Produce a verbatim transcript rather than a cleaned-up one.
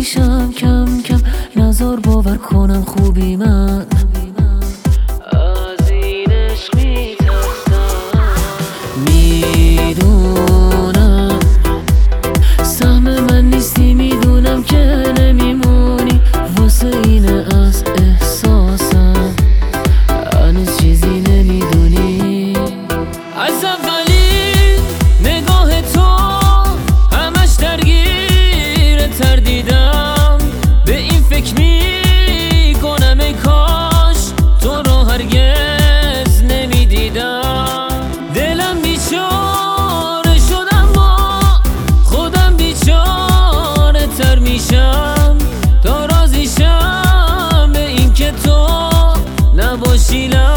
میشم کم کم، نزار باور کنم خوبی من از این عشق میترسم. میدونم سهم من نیستی، میدونم که نمیمونی، واسه اینه از احساسم هنوز چیزی نمیدونی. از اولین نگاه تو همش درگیر تردیدم، به این فکر میکنم ای کاش تو رو هرگز نمیدیدم. دلم بیچاره شدم با خودم، بیچاره تر میشم تا راضیشم به این که تو نباشی.